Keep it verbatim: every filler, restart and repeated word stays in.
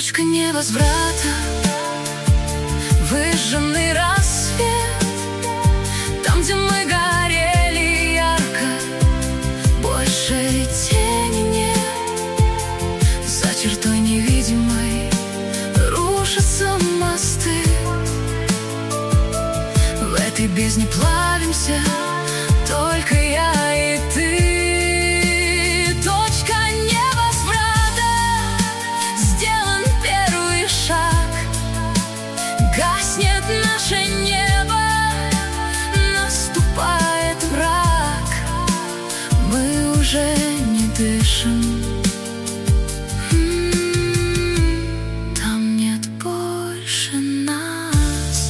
Точка невозврата, выжженный рассвет. Там, где мы горели ярко, больше тени нет. За чертой невидимой рушатся мосты. В этой бездне плачет